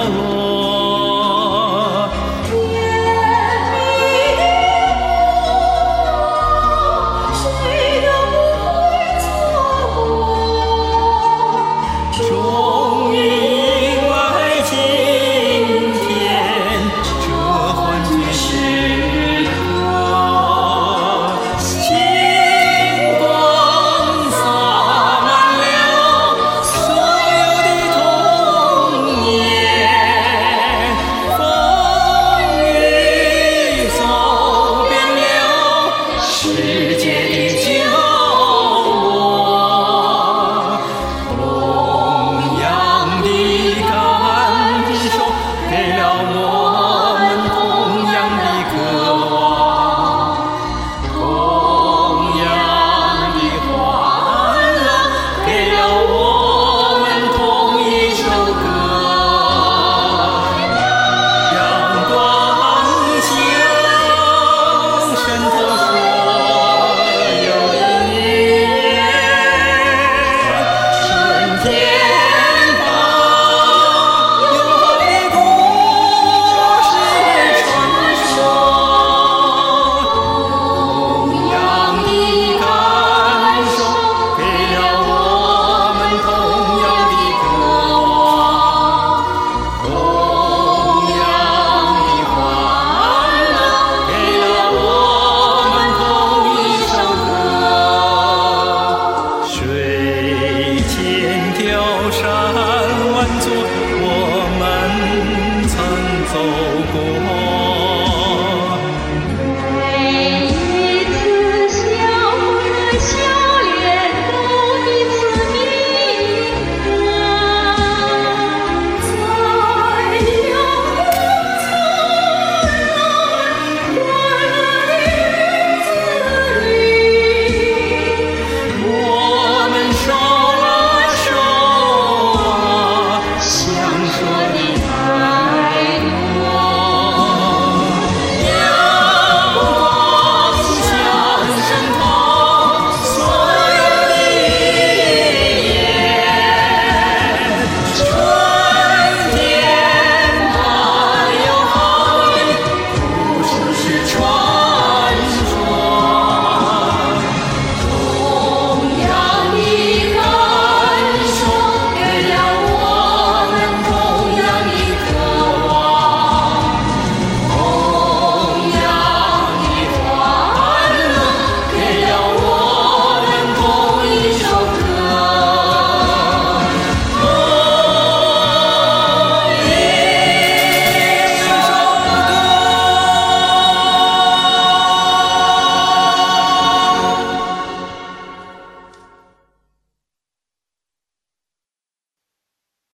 落。 甜蜜的梦，谁都不会错过。 终于迎来今天这欢聚时刻，星光洒满了所有的童年，风雨走遍了世界的角落。同样的感受，给了我们同样的渴望，同样的欢乐，给了我们同一首歌。阳光将渗透所有的语言，春天把永恒的故事传说。同样的感受，给了我们同样的渴望，同样的欢乐，给了我们同一首歌。水间雕山万座，我们曾走过。